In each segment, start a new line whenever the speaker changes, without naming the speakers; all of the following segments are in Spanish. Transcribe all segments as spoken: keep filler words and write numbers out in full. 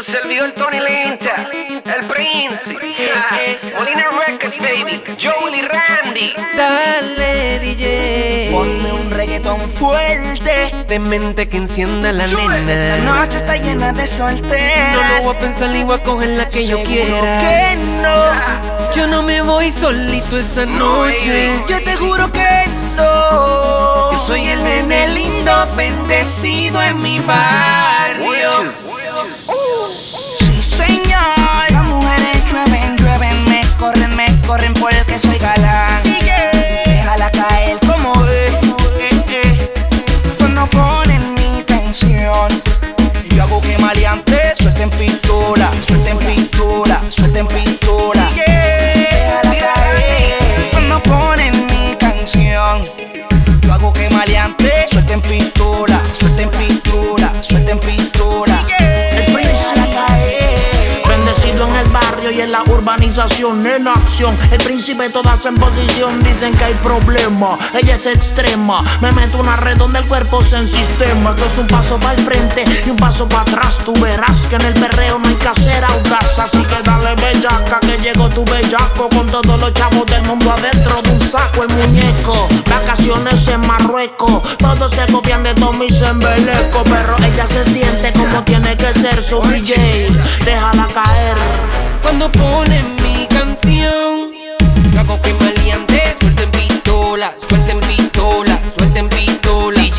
Tu servidor Tony Lenta, el Prince, Molina Records, baby, Joel y Randy.
Dale, D J,
ponme un reggaetón fuerte,
de mente que encienda la nena.
la noche está llena de solteras.
No lo voy a pensar ni voy a coger la que yo
Seguro
quiera.
que no,
Yo no me voy solito esa noche.
yo te juro que no.
Yo soy el nene lindo bendecido en mi barrio.
Sí, señor. Las mujeres llueven, llueven, me corren, me corren porque soy galán. Déjala caer como es. Eh, eh. Cuando ponen mi canción, yo hago que maleante suelten pistola, suelten pistola, suelten pistola. Déjala caer. Cuando ponen mi canción, yo hago que maleante suelten pistola, suelten pistola, suelten pistola. El Prince la cae.
Bendecido en el barrio y en la urbanización en acción. El príncipe todas en posición. Dicen que hay problema, ella es extrema. Me meto una red donde el cuerpo se ensistema. Esto es un paso para el frente y un paso para atrás. Tú verás que en el perreo no hay que hacer audaz. Así que dale bellaca que llegó tu bellaco. Con todos los chavos del mundo adentro de un saco. El muñeco, vacaciones en Marruecos. Todos se copian de Tommy y se embeleco. Pero ella se siente como tiene que ser su D J. Déjala caer.
Cuando ponen mi canción, yo hago que maleante suelten pistola, suelten pistola, suelten pistola. D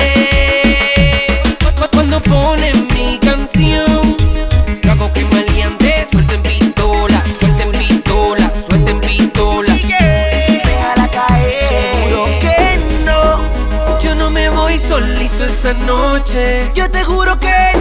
J, cuando ponen mi canción, yo hago que maleante suelten pistola, suelten pistola, suelten pistola.
Déjala caer. Seguro que no,
Yo no me voy solito esa noche.
yo te juro que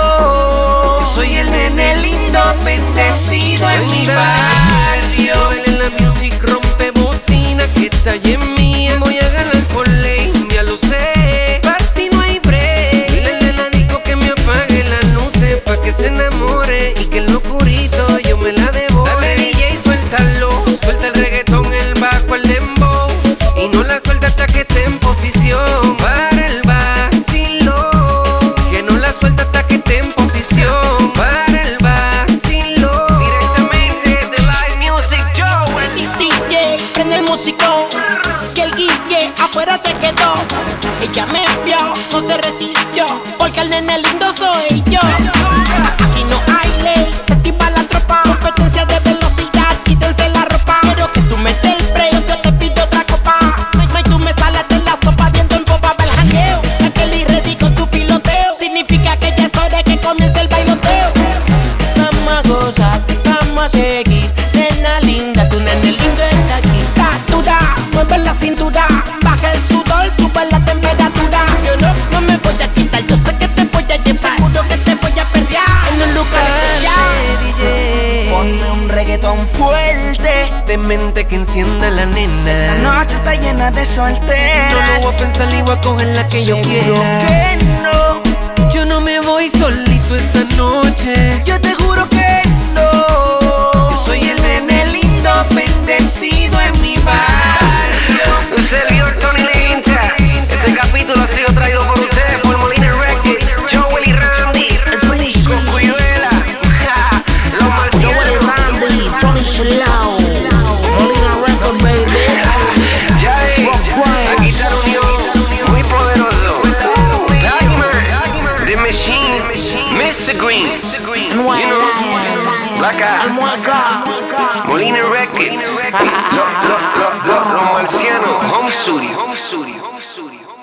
no.
Yo soy el nene lindo bendecido en mi barrio. Él en la music rompe bocina que está en mía. Voy a ganar por ley, ya lo sé. Para ti no hay break. Dile al nadico que me apague las luces pa' que se enamore y que el locurito yo me la devore. Dale D J, suéltalo, suelta el reggaetón, el bajo, el dembow. Y no la suelta hasta que esté en posición para el vacilo. Que no la suelta hasta que esté en posición para el vacilo. Directamente de Live Music Joel.
D J, prende el musicón, que el guille afuera se quedó. Ella me vio, no se resistió, porque el nene lindo soy yo. Aquí no hay ley, se activa la tropa. Competencia de velocidad, quítense la ropa. Quiero que tú metes el break, yo te pido otra copa. May, tú me sales de la sopa, viendo en popa para el jangueo. La Kelly ready con su piloteo, significa que ya es hora de que comience el bailoteo. Vamos a gozar, vamos a seguir. Nena linda, tu nene lindo está aquí. Captura, mueve la cintura, baja el sudor, sube la temperatura. Yo no, no me voy a quitar, yo sé que te voy a llevar. Seguro que te voy a perder en un lugar especial.
Ponme un reggaetón fuerte,
De mente que encienda la
la
nena.
noche está llena de solteras.
No lo voy a pensar ni voy a coger la que yo
Seguro
quiera.
que no,
Yo no me voy solito esa noche.
yo te juro que no.
Yo soy el nene lindo bendecido en mi barrio.
Tu servidor Tony Lenta. Este capítulo ha sido traído por ustedes por Molina Records, Joel y Randy,
El Prince,
Cocuyuela, Los
Joel y
Marcianos.
Randy, Tony Shalao, Molina Records, baby.
Ya ves, aquí está la unión, muy poderoso. Batman, The Machine, mister Green, you know, Black
Almuerca,
Molina Records, Los Lo- Lo- Lo- Los Marcianos, Home Studio.